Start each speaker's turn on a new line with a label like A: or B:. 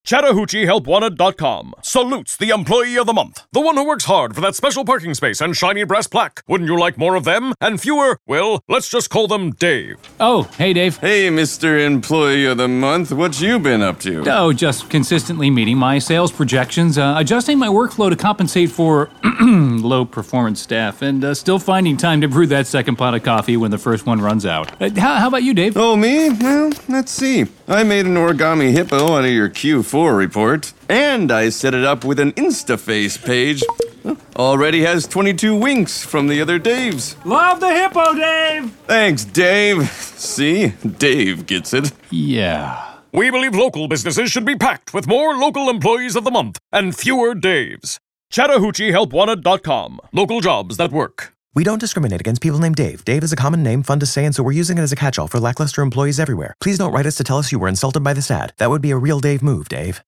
A: ChattahoocheeHelpWanted.com salutes the Employee of the Month, the one who works hard for that special parking space and shiny brass plaque. Wouldn't you like more of them and fewer? Well, let's just call them Dave.
B: Oh, hey, Dave.
C: Hey, Mr. Employee of the Month, what you been up to?
B: Oh, just consistently meeting my sales projections, adjusting my workflow to compensate for low-performance staff, and still finding time to brew that second pot of coffee when the first one runs out. How about you, Dave?
C: Oh, me? Well, let's see. I made an origami hippo out of your Q4 report, and I set it up with an InstaFace page. Already has 22 winks from the other Daves.
B: Love the hippo, Dave!
C: Thanks, Dave. See? Dave gets it.
B: Yeah.
A: We believe local businesses should be packed with more local employees of the month and fewer Daves. ChattahoocheeHelpWanted.com. Local jobs that work.
D: We don't discriminate against people named Dave. Dave is a common name, fun to say, and so we're using it as a catch-all for lackluster employees everywhere. Please don't write us to tell us you were insulted by this ad. That would be a real Dave move, Dave.